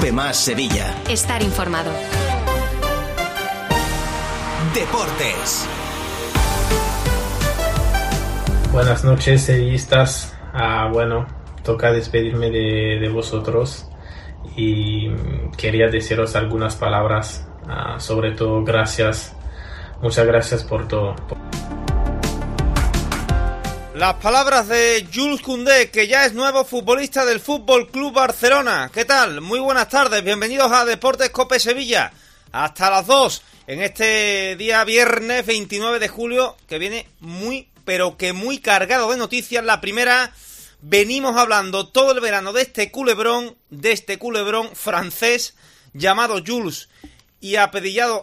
Cope Más Sevilla. Estar informado. Deportes. Buenas noches, sevillistas. Bueno, toca despedirme de vosotros y quería deciros algunas palabras. Sobre todo, gracias. Muchas gracias por todo. Las palabras de Jules Koundé, que ya es nuevo futbolista del Fútbol Club Barcelona. ¿Qué tal? Muy buenas tardes, bienvenidos a Deportes Cope Sevilla. Hasta las 2, en este día viernes 29 de julio, que viene muy, pero que muy cargado de noticias. La primera, venimos hablando todo el verano de este culebrón francés llamado Jules y apellidado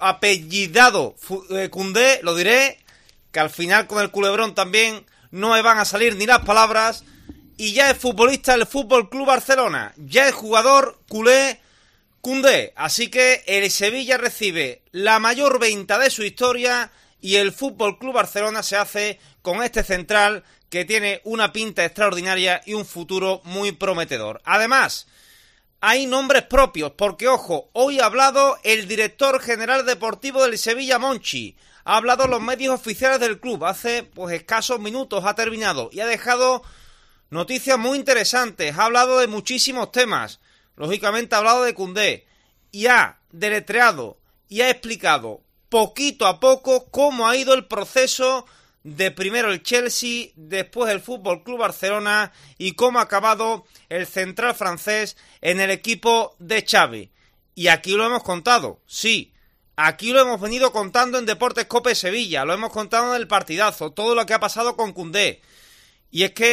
Koundé, lo diré, que al final con el culebrón también no me van a salir ni las palabras, y ya es futbolista del Fútbol Club Barcelona, ya es jugador culé Koundé, así que el Sevilla recibe la mayor venta de su historia y el Fútbol Club Barcelona se hace con este central que tiene una pinta extraordinaria y un futuro muy prometedor. Además, hay nombres propios, porque ojo, hoy ha hablado el director general deportivo del Sevilla, Monchi. Ha hablado los medios oficiales del club, hace escasos minutos ha terminado y ha dejado noticias muy interesantes, ha hablado de muchísimos temas, lógicamente ha hablado de Koundé y ha deletreado y ha explicado poquito a poco cómo ha ido el proceso de primero el Chelsea, después el Fútbol Club Barcelona y cómo ha acabado el central francés en el equipo de Xavi. Y aquí lo hemos contado, sí. Aquí lo hemos venido contando en Deportes Cope Sevilla, lo hemos contado en el partidazo, todo lo que ha pasado con Koundé. Y es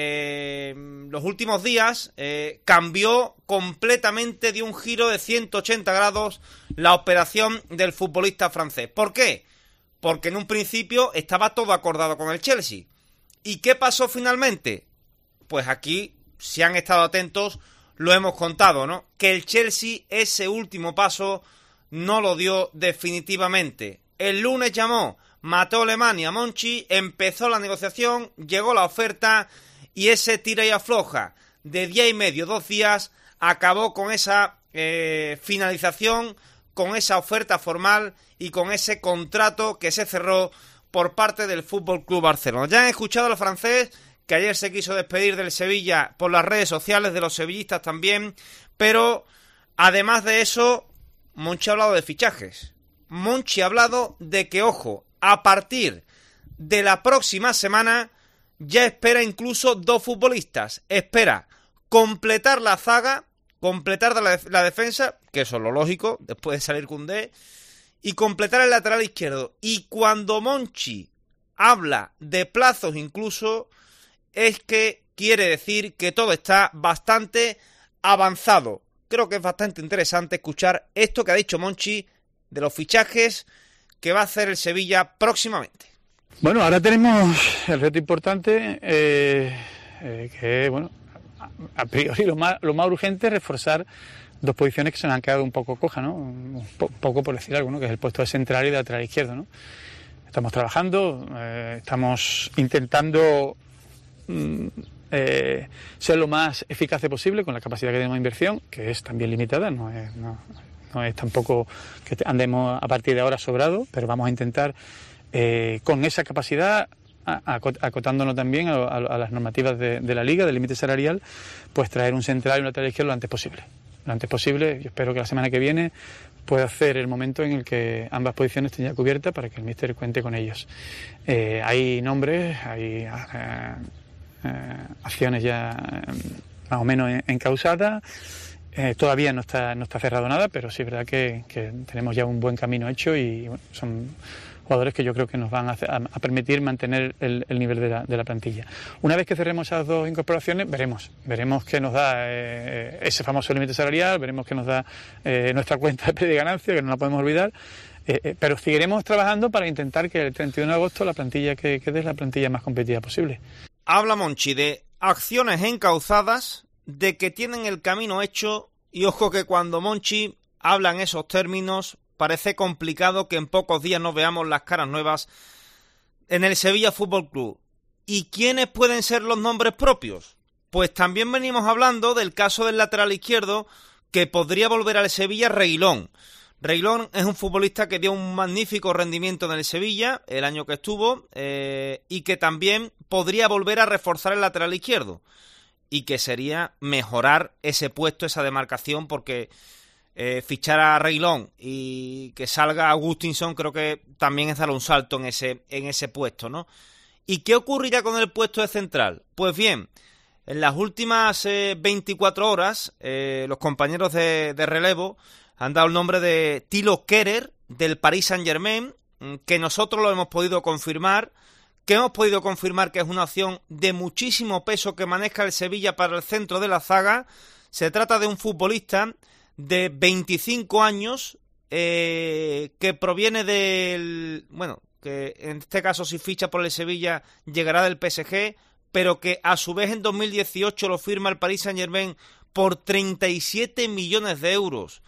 que los últimos días cambió completamente, dio un giro de 180 grados la operación del futbolista francés. ¿Por qué? Porque en un principio estaba todo acordado con el Chelsea. ¿Y qué pasó finalmente? Pues aquí, si han estado atentos, lo hemos contado, ¿no? Que el Chelsea ese último paso no lo dio definitivamente. El lunes llamó Matteo Alemany a Monchi, empezó la negociación, llegó la oferta y ese tira y afloja de día y medio, 2 días, acabó con esa finalización, con esa oferta formal y con ese contrato que se cerró por parte del Fútbol Club Barcelona. Ya han escuchado al francés, que ayer se quiso despedir del Sevilla por las redes sociales, de los sevillistas también, pero además de eso, Monchi ha hablado de fichajes. Monchi ha hablado de que, ojo, a partir de la próxima semana ya espera incluso 2 futbolistas. Espera completar la zaga, completar la defensa, que eso es lo lógico, después de salir Koundé, y completar el lateral izquierdo. Y cuando Monchi habla de plazos incluso, es que quiere decir que todo está bastante avanzado. Creo que es bastante interesante escuchar esto que ha dicho Monchi de los fichajes que va a hacer el Sevilla próximamente. Bueno, ahora tenemos el reto importante, que bueno, a priori lo más urgente es reforzar 2 posiciones que se nos han quedado un poco cojas, ¿no? Un poco por decir algo, ¿no? Que es el puesto de central y de lateral izquierdo, ¿no? Estamos trabajando, estamos intentando ser lo más eficaz posible con la capacidad que tenemos de inversión, que es también limitada, no es tampoco que andemos a partir de ahora sobrado, pero vamos a intentar con esa capacidad, acotándonos también a las normativas de la Liga, del límite salarial, pues traer un central y un lateral izquierdo lo antes posible. Lo antes posible, yo espero que la semana que viene pueda ser el momento en el que ambas posiciones estén ya cubiertas para que el míster cuente con ellos. Hay nombres, hay acciones ya más o menos encausadas. Todavía no está cerrado nada, pero sí es verdad que tenemos ya un buen camino hecho y bueno, son jugadores que yo creo que nos van a permitir mantener el nivel de la plantilla. Una vez que cerremos esas 2 incorporaciones, veremos qué nos da ese famoso límite salarial, veremos qué nos da nuestra cuenta de ganancia, que no la podemos olvidar, pero seguiremos trabajando para intentar que el 31 de agosto la plantilla que quede es la plantilla más competitiva posible. Habla Monchi de acciones encauzadas, de que tienen el camino hecho, y ojo que cuando Monchi habla en esos términos parece complicado que en pocos días nos veamos las caras nuevas en el Sevilla Fútbol Club. ¿Y quiénes pueden ser los nombres propios? Pues también venimos hablando del caso del lateral izquierdo que podría volver al Sevilla Reguilón. Reguilón es un futbolista que dio un magnífico rendimiento en el Sevilla el año que estuvo y que también podría volver a reforzar el lateral izquierdo y que sería mejorar ese puesto, esa demarcación, porque fichar a Reguilón y que salga Agustinson creo que también es dar un salto en ese puesto, ¿no? ¿Y qué ocurrirá con el puesto de central? Pues bien, en las últimas 24 horas los compañeros de relevo han dado el nombre de Thilo Kehrer del Paris Saint-Germain, que nosotros lo hemos podido confirmar, que es una opción de muchísimo peso que maneja el Sevilla para el centro de la zaga. Se trata de un futbolista de 25 años que proviene del... Bueno, que en este caso si ficha por el Sevilla llegará del PSG, pero que a su vez en 2018 lo firma el Paris Saint-Germain por 37 millones de euros.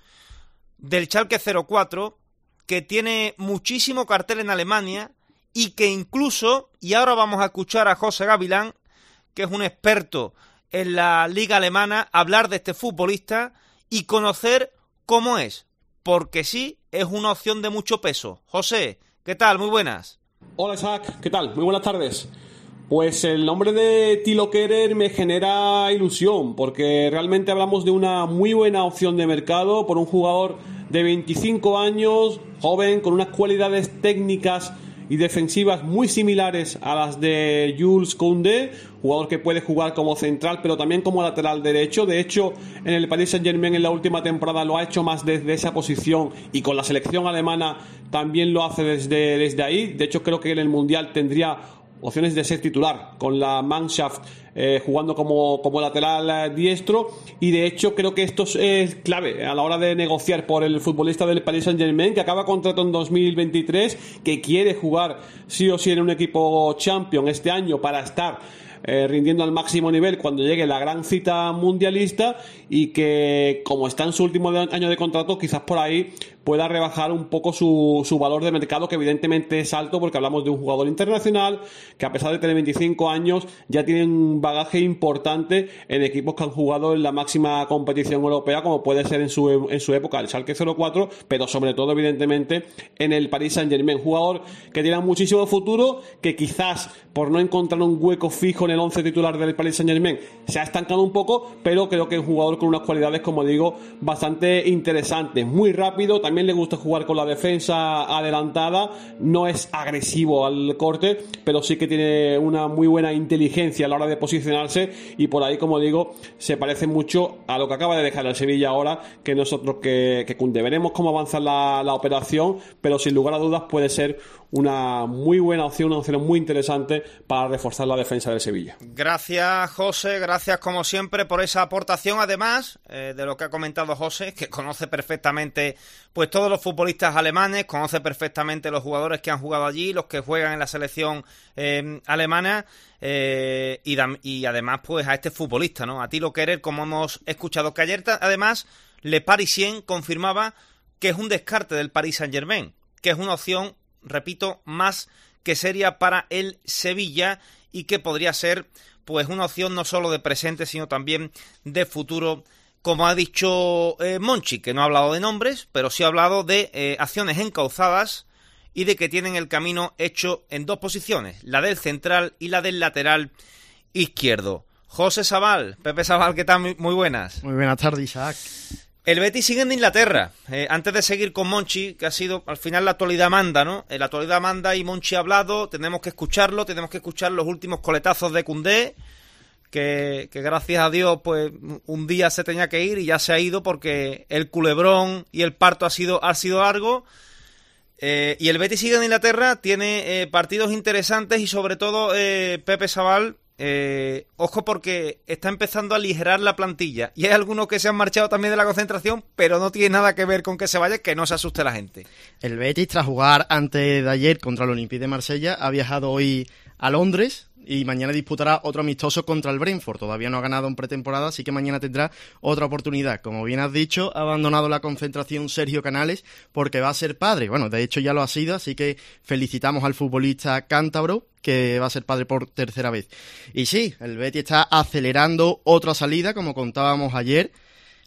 Del Schalke 04, que tiene muchísimo cartel en Alemania y que incluso, y ahora vamos a escuchar a José Gavilán, que es un experto en la liga alemana, hablar de este futbolista y conocer cómo es, porque sí, es una opción de mucho peso. José, ¿qué tal? Muy buenas. Hola Isaac, ¿qué tal? Muy buenas tardes. Pues el nombre de Thilo Kehrer me genera ilusión, porque realmente hablamos de una muy buena opción de mercado por un jugador de 25 años, joven, con unas cualidades técnicas y defensivas muy similares a las de Jules Koundé, jugador que puede jugar como central pero también como lateral derecho. De hecho, en el Paris Saint-Germain en la última temporada lo ha hecho más desde esa posición y con la selección alemana también lo hace desde ahí. De hecho, creo que en el Mundial tendría opciones de ser titular con la Mannschaft jugando como lateral diestro, y de hecho creo que esto es clave a la hora de negociar por el futbolista del Paris Saint-Germain, que acaba contrato en 2023, que quiere jugar sí o sí en un equipo champion este año para estar rindiendo al máximo nivel cuando llegue la gran cita mundialista, y que como está en su último año de contrato quizás por ahí pueda rebajar un poco su valor de mercado, que evidentemente es alto porque hablamos de un jugador internacional que a pesar de tener 25 años ya tiene un bagaje importante en equipos que han jugado en la máxima competición europea, como puede ser en su época el Schalke 04, pero sobre todo evidentemente en el Paris Saint-Germain. Jugador que tiene muchísimo futuro, que quizás por no encontrar un hueco fijo en el 11 titular del Paris Saint-Germain se ha estancado un poco, pero creo que es un jugador con unas cualidades, como digo, bastante interesantes. Muy rápido, también le gusta jugar con la defensa adelantada, no es agresivo al corte, pero sí que tiene una muy buena inteligencia a la hora de posicionarse, y por ahí, como digo, se parece mucho a lo que acaba de dejar el Sevilla ahora, que nosotros que Koundé. Veremos cómo avanza la operación, pero sin lugar a dudas puede ser una muy buena opción, una opción muy interesante para reforzar la defensa del Sevilla. Gracias, José, gracias como siempre por esa aportación, además de lo que ha comentado José, que conoce perfectamente pues todos los futbolistas alemanes, conoce perfectamente los jugadores que han jugado allí, los que juegan en la selección alemana, y además pues a este futbolista, ¿no? A Thilo Kehrer, como hemos escuchado, que ayer además Le Parisien confirmaba que es un descarte del Paris Saint-Germain, que es una opción, repito, más que seria para el Sevilla, y que podría ser pues una opción no solo de presente sino también de futuro, como ha dicho Monchi, que no ha hablado de nombres, pero sí ha hablado de acciones encauzadas y de que tienen el camino hecho en dos posiciones, la del central y la del lateral izquierdo. José Sabal, Pepe Sabal, ¿qué tal? Muy buenas. Muy buenas tardes, Isaac. El Betis sigue en Inglaterra. Antes de seguir con Monchi, que ha sido, al final la actualidad manda, ¿no? La actualidad manda y Monchi ha hablado, tenemos que escuchar los últimos coletazos de Koundé, que gracias a Dios, pues un día se tenía que ir y ya se ha ido porque el culebrón y el parto ha sido largo. Y el Betis sigue en Inglaterra, tiene partidos interesantes y sobre todo, Pepe Sabal, ojo porque está empezando a aligerar la plantilla y hay algunos que se han marchado también de la concentración, pero no tiene nada que ver con que se vaya, que no se asuste la gente. El Betis, tras jugar antes de ayer contra el Olympique de Marsella, ha viajado hoy a Londres y mañana disputará otro amistoso contra el Brentford. Todavía no ha ganado en pretemporada, así que mañana tendrá otra oportunidad. Como bien has dicho, ha abandonado la concentración Sergio Canales porque va a ser padre. Bueno, de hecho ya lo ha sido, así que felicitamos al futbolista cántabro, que va a ser padre por tercera vez. Y sí, el Betis está acelerando otra salida, como contábamos ayer.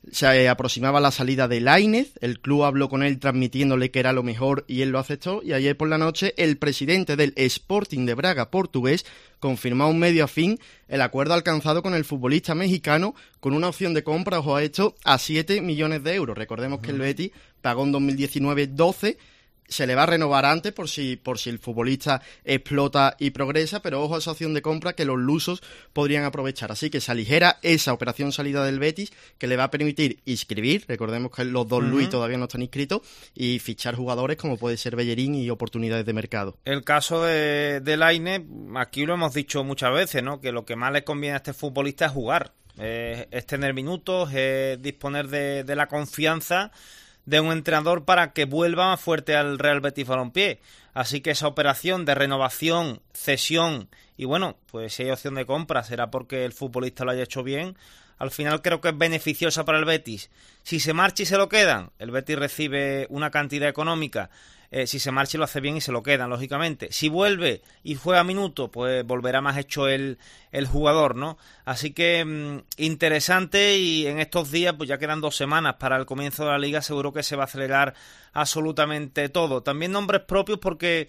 Se aproximaba la salida de Lainez, el club habló con él transmitiéndole que era lo mejor y él lo aceptó, y ayer por la noche el presidente del Sporting de Braga portugués confirmó a un medio afín el acuerdo alcanzado con el futbolista mexicano con una opción de compra, ojo a esto, a 7 millones de euros. Recordemos que el Betis pagó en 2019 12, se le va a renovar antes por si el futbolista explota y progresa, pero ojo a esa opción de compra que los lusos podrían aprovechar. Así que se aligera esa operación salida del Betis, que le va a permitir inscribir, recordemos que los dos Luis todavía no están inscritos, y fichar jugadores como puede ser Bellerín y oportunidades de mercado. El caso de Lainez, aquí lo hemos dicho muchas veces, ¿no? Que lo que más le conviene a este futbolista es jugar, es tener minutos, es disponer de la confianza de un entrenador para que vuelva más fuerte al Real Betis Balompié. Así que esa operación de renovación, cesión y bueno, pues si hay opción de compra será porque el futbolista lo haya hecho bien. Al final creo que es beneficiosa para el Betis. Si se marcha y se lo quedan, el Betis recibe una cantidad económica. Si se marcha y lo hace bien y se lo quedan, lógicamente. Si vuelve y juega minutos, pues volverá más hecho el jugador, ¿no? Así que interesante, y en estos días, pues ya quedan 2 semanas para el comienzo de la Liga, seguro que se va a acelerar absolutamente todo. También nombres propios porque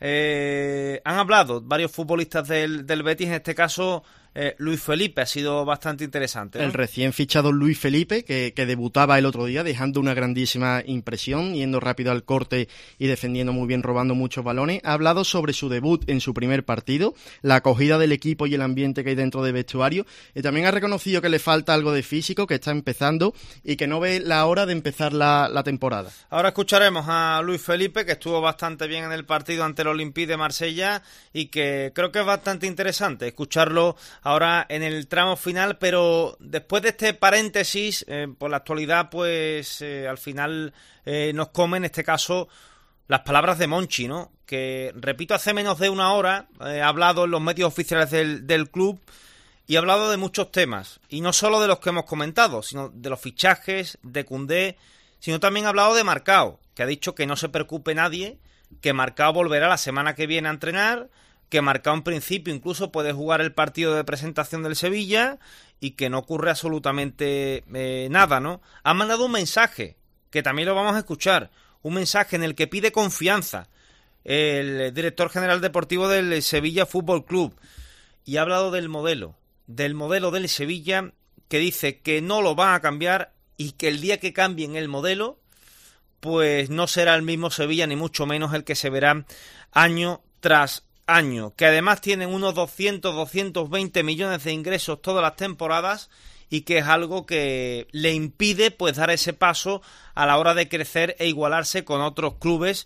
han hablado varios futbolistas del Betis, en este caso Luis Felipe ha sido bastante interesante, ¿no? El recién fichado Luis Felipe, que debutaba el otro día, dejando una grandísima impresión, yendo rápido al corte y defendiendo muy bien, robando muchos balones. Ha hablado sobre su debut en su primer partido, la acogida del equipo y el ambiente que hay dentro del vestuario, y también ha reconocido que le falta algo de físico, que está empezando y que no ve la hora de empezar la temporada. Ahora escucharemos a Luis Felipe, que estuvo bastante bien en el partido ante el Olympique de Marsella y que creo que es bastante interesante escucharlo ahora en el tramo final, pero después de este paréntesis, por la actualidad, pues al final nos come, en este caso, las palabras de Monchi, ¿no? Que, repito, hace menos de una hora ha hablado en los medios oficiales del club y ha hablado de muchos temas, y no solo de los que hemos comentado, sino de los fichajes, de Koundé, sino también ha hablado de Marcao, que ha dicho que no se preocupe nadie, que Marcao volverá la semana que viene a entrenar, que Marcao en principio incluso puede jugar el partido de presentación del Sevilla y que no ocurre absolutamente nada, ¿no? Ha mandado un mensaje, que también lo vamos a escuchar, un mensaje en el que pide confianza el director general deportivo del Sevilla Fútbol Club, y ha hablado del modelo del Sevilla, que dice que no lo van a cambiar y que el día que cambien el modelo, pues no será el mismo Sevilla, ni mucho menos el que se verá año tras año, que además tienen unos 220 millones de ingresos todas las temporadas, y que es algo que le impide pues dar ese paso a la hora de crecer e igualarse con otros clubes,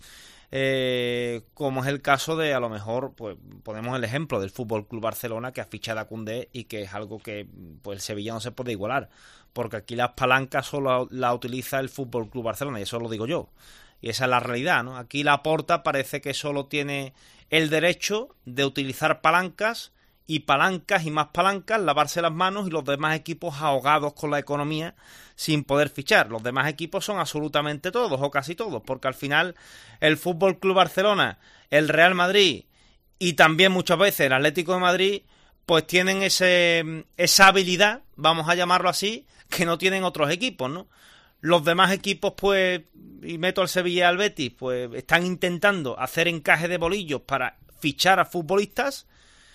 como es el caso de, a lo mejor, pues ponemos el ejemplo del Fútbol Club Barcelona, que ha fichado a Koundé y que es algo que pues el Sevilla no se puede igualar, porque aquí las palancas solo la utiliza el Fútbol Club Barcelona, y eso lo digo yo, y esa es la realidad, ¿no? Aquí Laporta parece que solo tiene el derecho de utilizar palancas y más palancas, lavarse las manos, y los demás equipos ahogados con la economía sin poder fichar. Los demás equipos son absolutamente todos, o casi todos, porque al final el Fútbol Club Barcelona, el Real Madrid y también muchas veces el Atlético de Madrid, pues tienen esa habilidad, vamos a llamarlo así, que no tienen otros equipos, ¿no? Los demás equipos, pues, y meto al Sevilla y al Betis, pues están intentando hacer encaje de bolillos para fichar a futbolistas,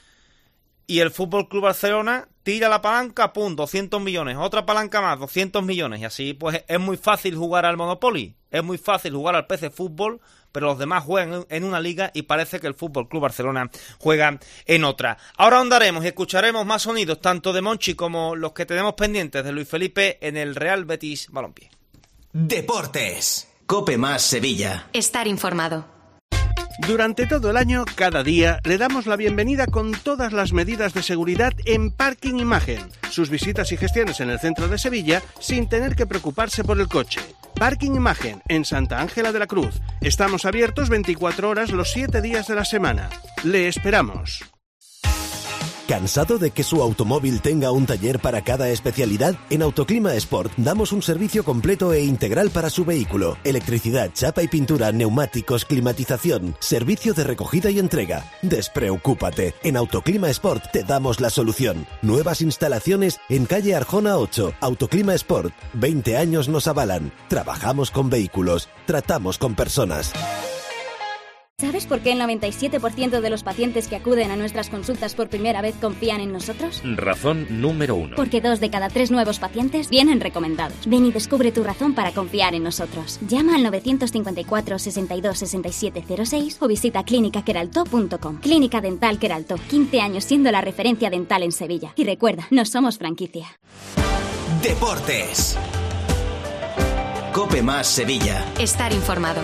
y el Fútbol Club Barcelona tira la palanca, pum, 200 millones, otra palanca más, 200 millones, y así pues es muy fácil jugar al Monopoly, es muy fácil jugar al PC Fútbol, pero los demás juegan en una liga y parece que el Fútbol Club Barcelona juega en otra. Ahora ahondaremos y escucharemos más sonidos, tanto de Monchi como los que tenemos pendientes de Luis Felipe en el Real Betis Balompié. Deportes. Cope Más Sevilla. Estar informado. Durante todo el año, cada día, le damos la bienvenida con todas las medidas de seguridad en Parking Imagen. Sus visitas y gestiones en el centro de Sevilla sin tener que preocuparse por el coche. Parking Imagen, en Santa Ángela de la Cruz. Estamos abiertos 24 horas los 7 días de la semana. Le esperamos. ¿Cansado de que su automóvil tenga un taller para cada especialidad? En Autoclima Sport damos un servicio completo e integral para su vehículo. Electricidad, chapa y pintura, neumáticos, climatización, servicio de recogida y entrega. Despreocúpate, en Autoclima Sport te damos la solución. Nuevas instalaciones en calle Arjona 8. Autoclima Sport, 20 años nos avalan. Trabajamos con vehículos, tratamos con personas. ¿Sabes por qué el 97% de los pacientes que acuden a nuestras consultas por primera vez confían en nosotros? Razón número 1. Porque 2 de cada 3 nuevos pacientes vienen recomendados. Ven y descubre tu razón para confiar en nosotros. Llama al 954 62 67 06 o visita clinicaqueraltó.com. Clínica Dental Queraltó, 15 años siendo la referencia dental en Sevilla. Y recuerda, no somos franquicia. Deportes. Cope más Sevilla. Estar informado.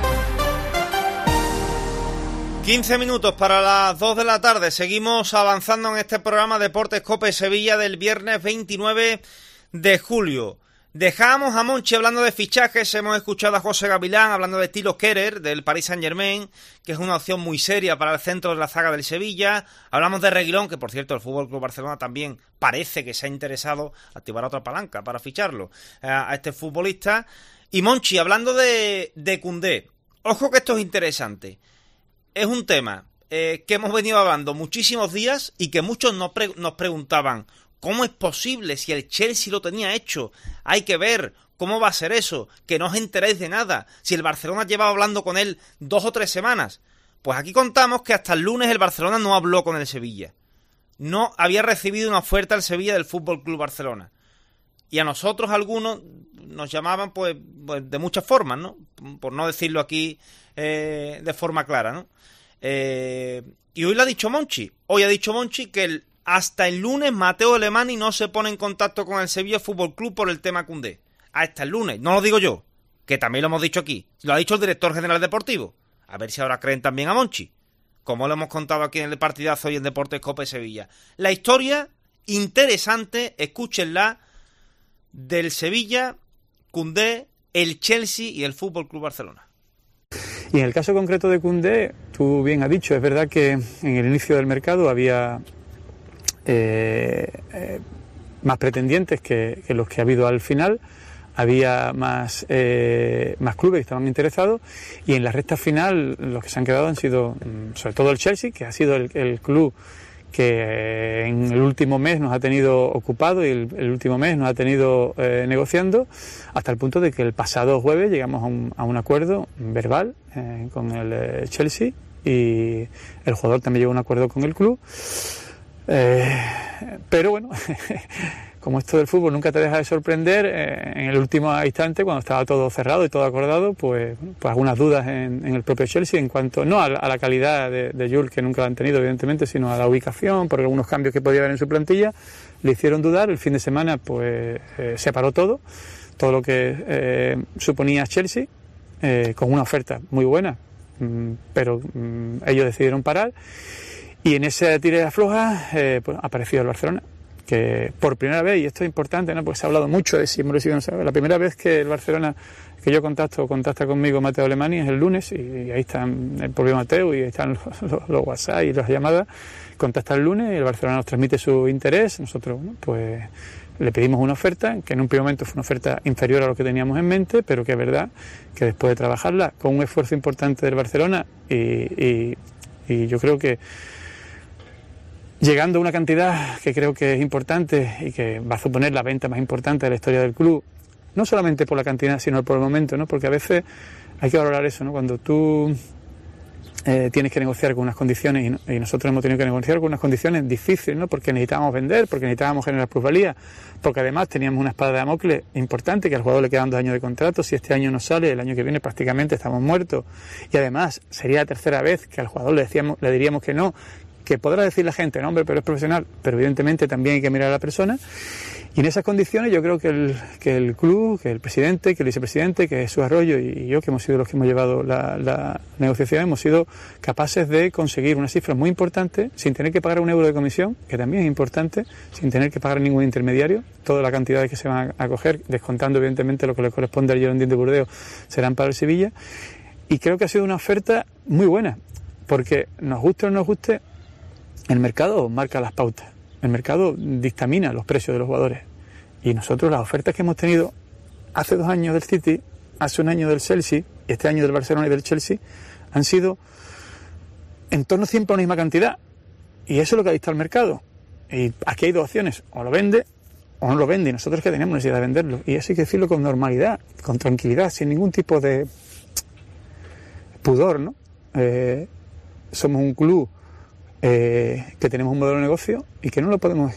15 minutos para las 2 de la tarde. Seguimos avanzando en este programa Deportes Cope Sevilla del viernes 29 de julio. Dejamos a Monchi hablando de fichajes, hemos escuchado a José Gavilán hablando de Thilo Kehrer del Paris Saint-Germain, que es una opción muy seria para el centro de la zaga del Sevilla. Hablamos de Reguilón, que por cierto el FC Barcelona también parece que se ha interesado, activar otra palanca para ficharlo a este futbolista. Y Monchi hablando de Koundé. Ojo que esto es interesante. Es un tema que hemos venido hablando muchísimos días y que muchos nos preguntaban ¿cómo es posible si el Chelsea lo tenía hecho? Hay que ver cómo va a ser eso, que no os enteréis de nada, si el Barcelona llevaba hablando con él 2 o 3 semanas. Pues aquí contamos que hasta el lunes el Barcelona no habló con el Sevilla. No había recibido una oferta al Sevilla del FC Barcelona. Y a nosotros algunos nos llamaban pues de muchas formas, ¿no? Por no decirlo aquí de forma clara, ¿no? Y hoy lo ha dicho Monchi. Hoy ha dicho Monchi que hasta el lunes Mateo Alemany no se pone en contacto con el Sevilla Fútbol Club por el tema Koundé. Hasta el lunes. No lo digo yo, que también lo hemos dicho aquí. Lo ha dicho el director general deportivo. A ver si ahora creen también a Monchi, como lo hemos contado aquí en el partidazo y en Deportes Cope Sevilla. La historia interesante, escúchenla, del Sevilla, Koundé, el Chelsea y el Fútbol Club Barcelona. Y en el caso concreto de Koundé, tú bien has dicho, es verdad que en el inicio del mercado había más pretendientes que los que ha habido al final, había más clubes que estaban interesados, y en la recta final los que se han quedado han sido sobre todo el Chelsea, que ha sido el club que en el último mes nos ha tenido ocupado y el último mes nos ha tenido negociando, hasta el punto de que el pasado jueves llegamos a un acuerdo verbal con el Chelsea, y el jugador también llegó a un acuerdo con el club. Pero bueno, como esto del fútbol nunca te deja de sorprender, en el último instante, cuando estaba todo cerrado y todo acordado, pues algunas dudas en el propio Chelsea en cuanto, no a la calidad de Jules, que nunca la han tenido evidentemente, sino a la ubicación, por algunos cambios que podía haber en su plantilla, le hicieron dudar. El fin de semana pues se paró todo lo que suponía Chelsea, con una oferta muy buena, pero ellos decidieron parar, y en ese tire de afloja pues apareció el Barcelona, que por primera vez, y esto es importante, ¿no? Pues se ha hablado mucho de si hemos recibido, no sé, la primera vez que el Barcelona, que yo contacta conmigo Mateo Alemany, es el lunes, y ahí están el propio Mateo, y ahí están los WhatsApp y las llamadas. Contacta el lunes y el Barcelona nos transmite su interés. Nosotros, bueno, pues le pedimos una oferta, que en un primer momento fue una oferta inferior a lo que teníamos en mente, pero que es verdad que después de trabajarla con un esfuerzo importante del Barcelona, y yo creo que llegando a una cantidad que creo que es importante y que va a suponer la venta más importante de la historia del club, no solamente por la cantidad, sino por el momento, ¿no? Porque a veces hay que valorar eso, ¿no? Cuando tú tienes que negociar con unas condiciones, y nosotros hemos tenido que negociar con unas condiciones difíciles, ¿no? Porque necesitábamos vender, porque necesitábamos generar plusvalía, porque además teníamos una espada de Damocles importante, que al jugador le quedan 2 años de contrato. Si este año no sale, el año que viene prácticamente estamos muertos, y además sería la tercera vez que al jugador le diríamos que no, que podrá decir la gente, no hombre, pero es profesional, pero evidentemente también hay que mirar a la persona. Y en esas condiciones yo creo que el club, que el presidente, que el vicepresidente, que Jesús Arroyo y yo, que hemos sido los que hemos llevado la negociación, hemos sido capaces de conseguir una cifra muy importante, sin tener que pagar €1 de comisión, que también es importante, sin tener que pagar ningún intermediario. Toda la cantidad que se van a coger, descontando evidentemente lo que le corresponde al Girondins de Burdeos, serán para el Sevilla. Y creo que ha sido una oferta muy buena, porque nos guste o no nos guste, El mercado marca las pautas, el mercado dictamina los precios de los jugadores. Y nosotros las ofertas que hemos tenido hace 2 años del City, hace 1 año del Chelsea, y este año del Barcelona y del Chelsea, han sido en torno siempre a la misma cantidad. Y eso es lo que ha dictado el mercado. Y aquí hay 2 opciones, o lo vende o no lo vende, y nosotros que tenemos necesidad de venderlo. Y eso hay que decirlo con normalidad, con tranquilidad, sin ningún tipo de pudor, ¿no? Somos un club que tenemos un modelo de negocio y que no lo podemos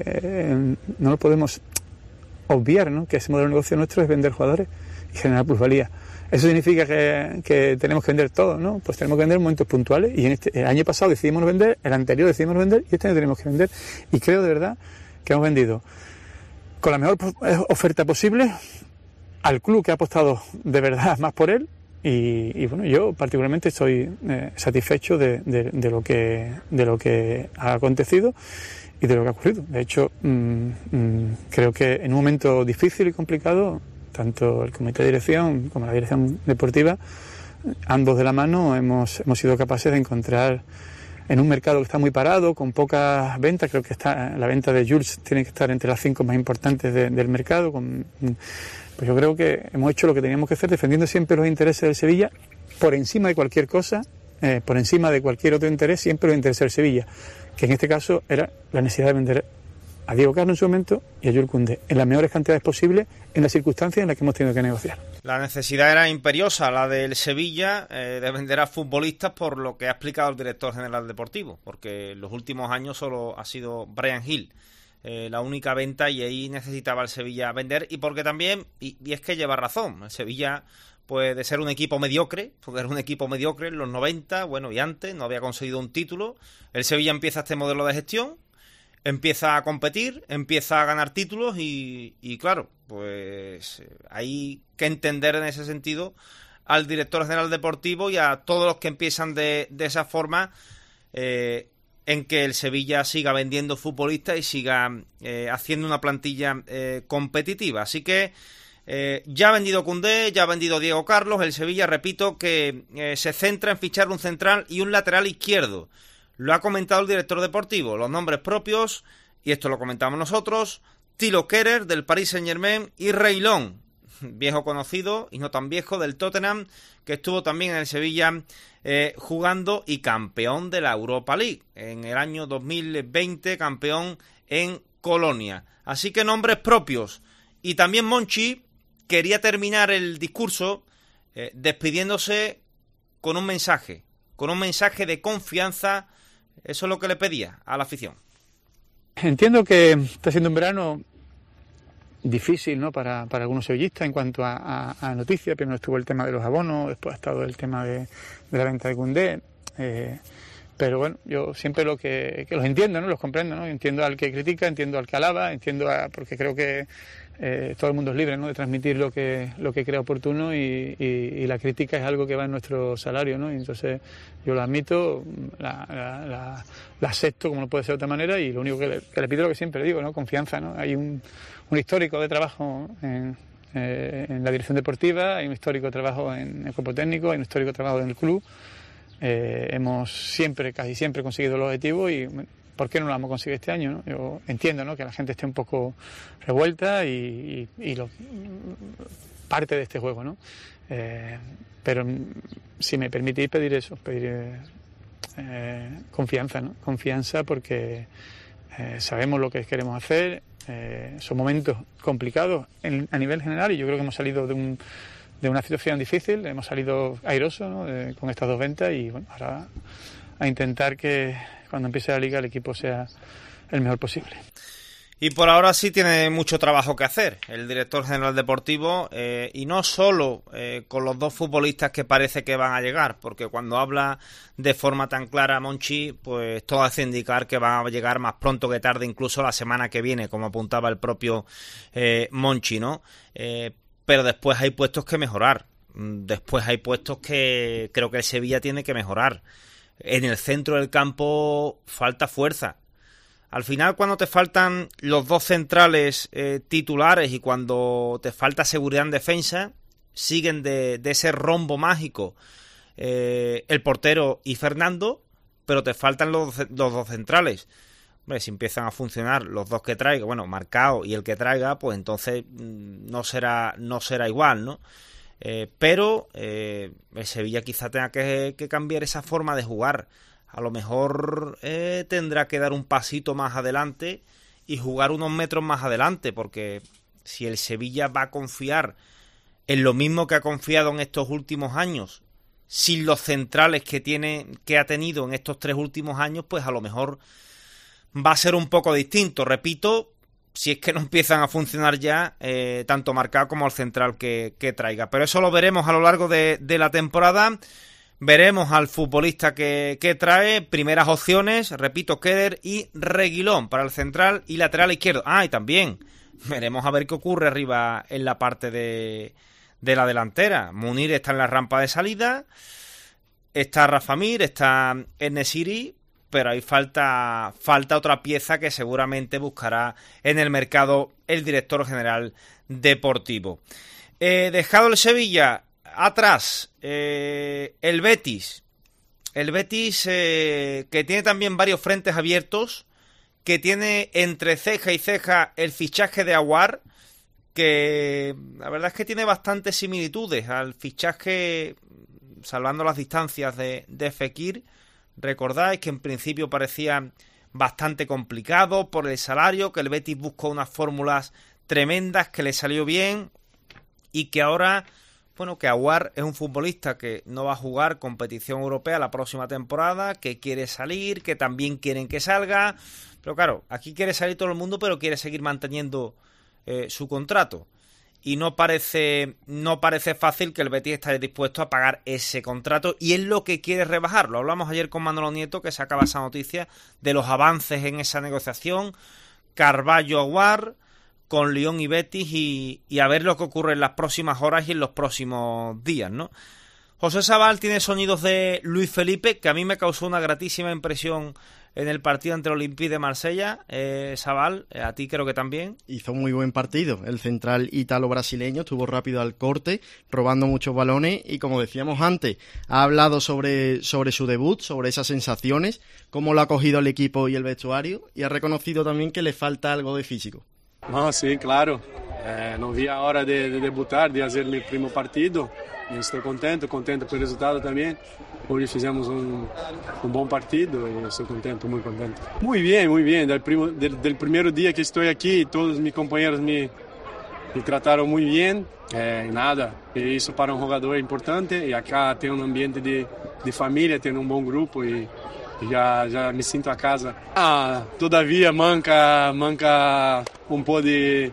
obviar, ¿no? Que ese modelo de negocio nuestro es vender jugadores y generar plusvalía. ¿Eso significa que tenemos que vender todo? ¿No? Pues tenemos que vender en momentos puntuales, y el año pasado decidimos vender, el anterior decidimos vender, y este año tenemos que vender. Y creo de verdad que hemos vendido con la mejor oferta posible al club que ha apostado de verdad más por él, y bueno, yo particularmente estoy satisfecho de lo que ha acontecido y de lo que ha ocurrido. De hecho, creo que en un momento difícil y complicado, tanto el comité de dirección como la dirección deportiva, ambos de la mano, hemos sido capaces de encontrar en un mercado que está muy parado, con pocas ventas. Creo que la venta de Jules tiene que estar entre las 5 más importantes del mercado. Pues yo creo que hemos hecho lo que teníamos que hacer, defendiendo siempre los intereses del Sevilla, por encima de cualquier cosa, por encima de cualquier otro interés, siempre los intereses del Sevilla, que en este caso era la necesidad de vender a Diego Carlos en su momento y a Jules Koundé en las mejores cantidades posibles, en las circunstancias en las que hemos tenido que negociar. La necesidad era imperiosa, la del Sevilla, de vender a futbolistas, por lo que ha explicado el director general deportivo, porque en los últimos años solo ha sido Bryan Gil la única venta, y ahí necesitaba el Sevilla vender, y porque también, y es que lleva razón, el Sevilla, pues de ser un equipo mediocre, porque era un equipo mediocre en los 90, bueno, y antes, no había conseguido un título, el Sevilla empieza este modelo de gestión, empieza a competir, empieza a ganar títulos, y claro, pues hay que entender en ese sentido al director general deportivo y a todos los que empiezan de esa forma, en que el Sevilla siga vendiendo futbolistas y siga haciendo una plantilla competitiva. Así que ya ha vendido Koundé, ya ha vendido Diego Carlos. El Sevilla, repito, que se centra en fichar un central y un lateral izquierdo. Lo ha comentado el director deportivo. Los nombres propios, y esto lo comentamos nosotros: Thilo Kehrer del Paris Saint-Germain y Reguilón, viejo conocido y no tan viejo, del Tottenham, que estuvo también en el Sevilla jugando, y campeón de la Europa League en el año 2020, campeón en Colonia. Así que nombres propios. Y también Monchi quería terminar el discurso despidiéndose con un mensaje de confianza. Eso es lo que le pedía a la afición. Entiendo que está siendo un verano difícil, ¿no?, para algunos sevillistas en cuanto a noticias. Primero estuvo el tema de los abonos, después ha estado el tema de la venta de Koundé, pero bueno, yo siempre que los entiendo, ¿no?, los comprendo, ¿no? Entiendo al que critica, entiendo al que alaba, porque creo que todo el mundo es libre, ¿no?, de transmitir lo que crea oportuno, y la crítica es algo que va en nuestro salario, ¿no? Y entonces yo lo admito, la acepto, como no puede ser de otra manera, y lo único que le pido, lo que siempre digo, ¿no?, confianza, ¿no? Hay un histórico de trabajo en la dirección deportiva, hay un histórico de trabajo en el cuerpo técnico, hay un histórico de trabajo en el club. Hemos casi siempre conseguido el objetivo, y ¿por qué no lo vamos a conseguir este año, no? Yo entiendo, ¿no?, que la gente esté un poco revuelta y parte de este juego, ¿no? Pero si me permitís pedir confianza, ¿no? Confianza, porque sabemos lo que queremos hacer. Son momentos complicados a nivel general, y yo creo que hemos salido de una situación difícil, hemos salido airosos, ¿no?, con estas 2 ventas, y bueno, ahora a intentar que cuando empiece la liga el equipo sea el mejor posible. Y por ahora sí tiene mucho trabajo que hacer el director general deportivo, y no solo con los 2 futbolistas que parece que van a llegar, porque cuando habla de forma tan clara Monchi, pues todo hace indicar que van a llegar más pronto que tarde, incluso la semana que viene, como apuntaba el propio Monchi, ¿no? Pero después hay puestos que mejorar, después hay puestos que creo que el Sevilla tiene que mejorar. En el centro del campo falta fuerza. Al final, cuando te faltan los 2 centrales titulares y cuando te falta seguridad en defensa, siguen de ese rombo mágico el portero y Fernando, pero te faltan los dos centrales. Hombre, si empiezan a funcionar los dos que traiga, bueno, Marcao y el que traiga, pues entonces no será igual, ¿no? Pero el Sevilla quizá tenga que cambiar esa forma de jugar. A lo mejor tendrá que dar un pasito más adelante y jugar unos metros más adelante, porque si el Sevilla va a confiar en lo mismo que ha confiado en estos últimos años, sin los centrales que ha tenido en estos 3 últimos años, pues a lo mejor va a ser un poco distinto. Repito, si es que no empiezan a funcionar ya tanto Marcao como el central que traiga. Pero eso lo veremos a lo largo de la temporada. Veremos al futbolista que trae. Primeras opciones, repito, Keder y Reguilón para el central y lateral izquierdo. Y también veremos a ver qué ocurre arriba en la parte de la delantera. Munir está en la rampa de salida, está Rafa Mir, está En-Nesyri, pero ahí falta otra pieza que seguramente buscará en el mercado el director general deportivo. Dejado el Sevilla atrás, el Betis. El Betis que tiene también varios frentes abiertos, que tiene entre ceja y ceja el fichaje de Aouar, que la verdad es que tiene bastantes similitudes al fichaje, salvando las distancias, de Fekir. Recordáis que en principio parecía bastante complicado por el salario, que el Betis buscó unas fórmulas tremendas, que le salió bien, y que ahora, bueno, que Aouar es un futbolista que no va a jugar competición europea la próxima temporada, que quiere salir, que también quieren que salga, pero claro, aquí quiere salir todo el mundo, pero quiere seguir manteniendo su contrato. Y no parece fácil que el Betis esté dispuesto a pagar ese contrato, y es lo que quiere rebajar. Lo hablamos ayer con Manolo Nieto, que sacaba esa noticia de los avances en esa negociación. Carvalho Aouar con Lyon y Betis, y a ver lo que ocurre en las próximas horas y en los próximos días, ¿no? José Sabal tiene sonidos de Luis Felipe, que a mí me causó una gratísima impresión en el partido entre Olympique de Marsella. Sabal, a ti creo que también. Hizo un muy buen partido. El central ítalo-brasileño estuvo rápido al corte, robando muchos balones, y como decíamos antes, ha hablado sobre su debut, sobre esas sensaciones, cómo lo ha cogido el equipo y el vestuario, y ha reconocido también que le falta algo de físico. No, sí, claro. No vi a hora de debutar, de hacer mi primer partido. Estou contento por el resultado también. Hoy fizemos un buen partido y estoy contento, muy contento. Muy bien. Del primer día que estoy aquí, todos mis compañeros me trataron muy bien. Nada, y eso para un jugador es importante. Y acá tengo un ambiente de familia, tengo un buen grupo y ya me siento a casa. Todavía manca un poco de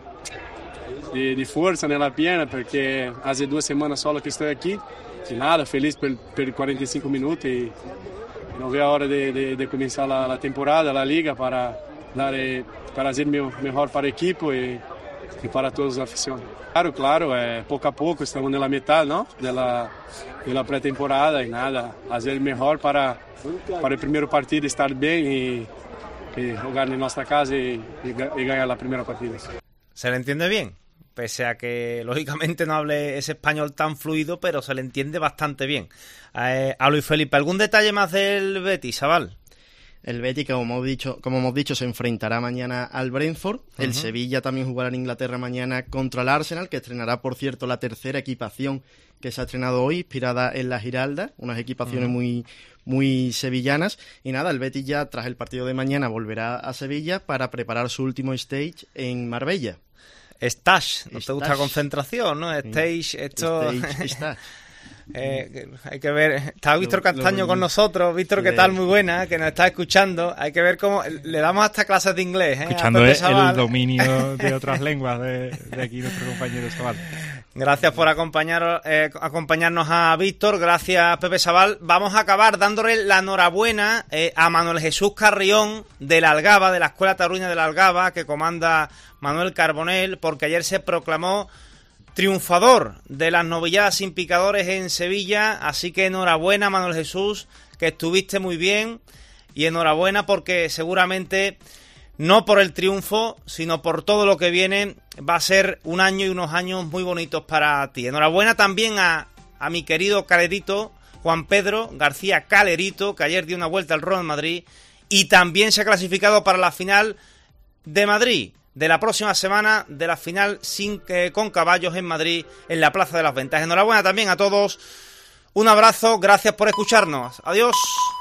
fuerza en la pierna, porque hace 2 semanas solo que estoy aquí. Y nada, feliz por 45 minutos y no veo hora de comenzar la temporada, la liga, para hacer mejor para el equipo y para todos los aficionados. Claro, poco a poco estamos en la mitad, ¿no? de la pretemporada, y nada, hacer mejor para el primer partido, estar bien y jugar en nuestra casa y ganar la primera partida. ¿Se le entiende bien? Pese a que lógicamente no hable ese español tan fluido, pero se le entiende bastante bien. A Luis Felipe, ¿algún detalle más del Betis, Sabal? El Betis, como hemos dicho, se enfrentará mañana al Brentford. El Sevilla también jugará en Inglaterra mañana contra el Arsenal, que estrenará, por cierto, la tercera equipación que se ha estrenado hoy, inspirada en la Giralda, unas equipaciones muy sevillanas. Y nada, el Betis ya, tras el partido de mañana, volverá a Sevilla para preparar su último stage en Marbella. Stage, ¿no te gusta concentración, no? Stage, esto... Stage. Hay que ver, está Víctor Castaño con nosotros. Víctor, ¿qué tal? Muy buena, que nos está escuchando. Hay que ver cómo le damos hasta clases de inglés, escuchando el dominio de otras lenguas de aquí nuestro compañero Sabal. Gracias por acompañarnos a Víctor. Gracias, Pepe Sabal. Vamos a acabar dándole la enhorabuena a Manuel Jesús Carrión de la Algaba, de la Escuela Taurina de la Algaba, que comanda Manuel Carbonell, porque ayer se proclamó triunfador de las novilladas sin picadores en Sevilla. Así que enhorabuena, Manuel Jesús, que estuviste muy bien, y enhorabuena porque seguramente, no por el triunfo, sino por todo lo que viene, va a ser un año y unos años muy bonitos para ti. Enhorabuena también a mi querido Calerito, Juan Pedro García Calerito, que ayer dio una vuelta al Real Madrid y también se ha clasificado para la final de Madrid, de la próxima semana, de la final con caballos en Madrid, en la Plaza de las Ventas. Enhorabuena también a todos, un abrazo, gracias por escucharnos, adiós.